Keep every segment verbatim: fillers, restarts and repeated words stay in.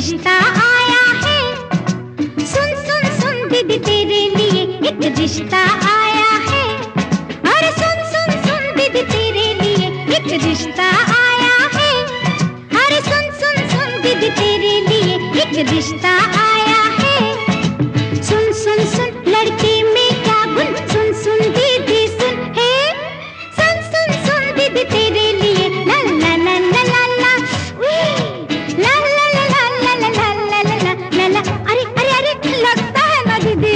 रिश्ता आया है। सुन सुन सुन दीदी तेरे लिए एक रिश्ता आया है। अरे सुन सुन सुन दीदी तेरे लिए एक रिश्ता आया है। अरे सुन सुन सुन दीदी तेरे लिए एक रिश्ता आया है। सुन सुन सुन लड़के में क्या गुण, सुन सुन दीदी सुन है। सुन सुन सुन दीदी तेरे लिए ला ला ला ला ला ला ला ला ला ला ला ला ला ला ला ला ला। अरे अरे अरे लगता है ना दीदी।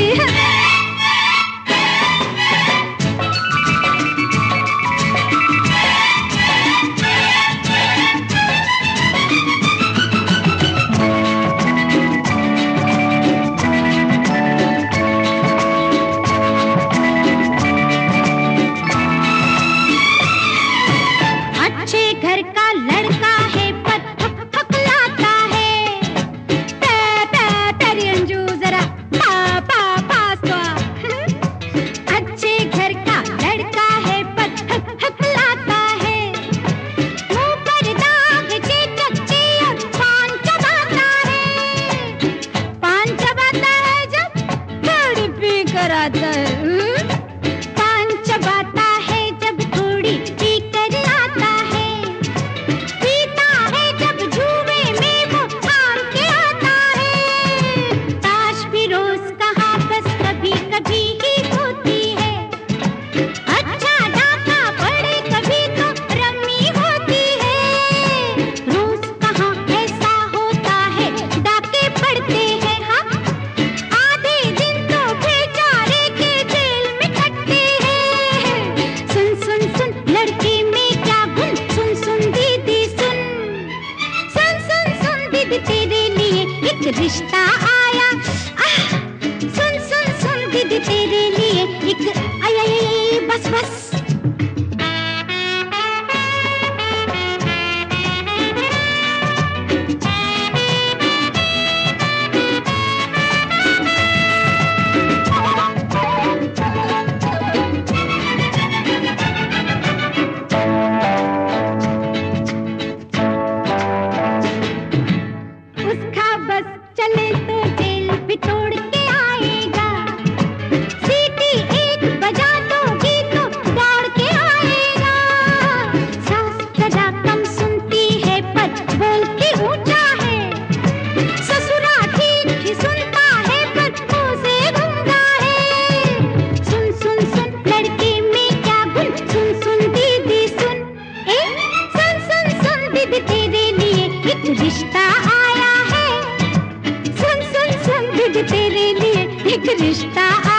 अच्छे घर का लड़का है पर थक थक लाता है। ते ते तेरी अंजू जरा पा पा पास तो आ। अच्छे घर का लड़का है पर थक थक लाता है। मुंह पर दाग के कच्चे और पान चबाता है। पान चबाता है जब थोड़ी पी कर आता है। पान चबाता है जब थोड़ी पी कर आता है। पीता है जब जुए में वो हार के आता है। ताश भी रोज कहाँ बस कभी कभी ही होती है। अच्छा डाका पड़े कभी तो रम्मी होती है। रोज कहाँ ऐसा होता है, डाके पड़ते हैं। हाँ आधे दिन तो बेचारे के जेल में कटते हैं। सुन सुन सुन लड़के में क्या गुण, सुन सुन दीदी सुन। सुन सुन सुन दीदी तेरे लिए एक रिश्ता आया। आह! सुन सुन सुन दीदी तेरे लिए एक आय आय आय बस बस। उसका बस चले तो जेल भी तोड़ के आएगा। सीटी एक बजा दोगी तो दौड़ के आएगा। सास जरा कम सुनती है पर बोलती ऊंचा है। ससुरा ठीक ही सुनता है पर मुंह से गूंगा है। सुन सुन सुन लड़के में क्या गुण, सुन सुन दीदी सुन। ए सुन सुन सुन दीदी तेरे लिए एक रिश्ता आया है। सुन सुन सुन दीदी तेरे लिए एक रिश्ता